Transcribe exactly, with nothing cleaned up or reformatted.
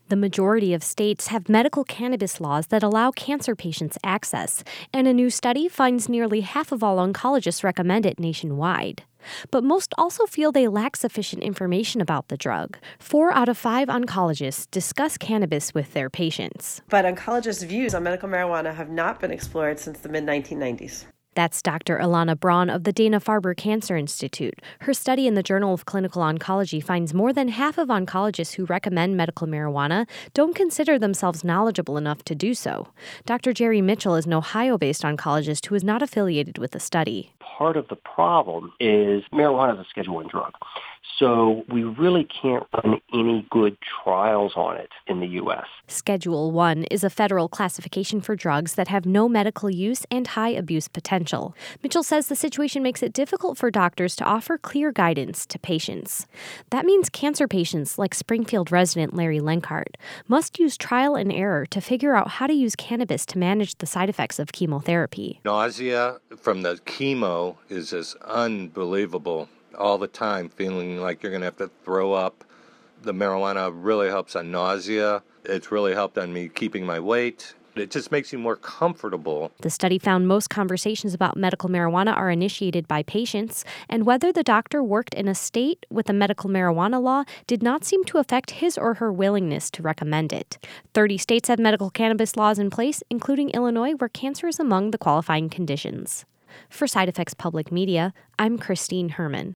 The majority of states have medical cannabis laws that allow cancer patients access, and a new study finds nearly half of all oncologists recommend it nationwide. But most also feel they lack sufficient information about the drug. Four out of five oncologists discuss cannabis with their patients. But oncologists' views on medical marijuana have not been explored since the mid nineteen nineties. That's Doctor Ilana Braun of the Dana-Farber Cancer Institute. Her study in the Journal of Clinical Oncology finds more than half of oncologists who recommend medical marijuana don't consider themselves knowledgeable enough to do so. Doctor Jerry Mitchell is an Ohio-based oncologist who is not affiliated with the study. Part of the problem is marijuana is a Schedule one drug. So we really can't run any good trials on it in the U S. Schedule one is a federal classification for drugs that have no medical use and high abuse potential. Mitchell says the situation makes it difficult for doctors to offer clear guidance to patients. That means cancer patients, like Springfield resident Larry Lenkart, must use trial and error to figure out how to use cannabis to manage the side effects of chemotherapy. Nausea from the chemo is just unbelievable. All the time, feeling like you're going to have to throw up. The marijuana really helps on nausea. It's really helped on me keeping my weight. It just makes you more comfortable. The study found most conversations about medical marijuana are initiated by patients, and whether the doctor worked in a state with a medical marijuana law did not seem to affect his or her willingness to recommend it. thirty states have medical cannabis laws in place, including Illinois, where cancer is among the qualifying conditions. For Side Effects Public Media, I'm Christine Herman.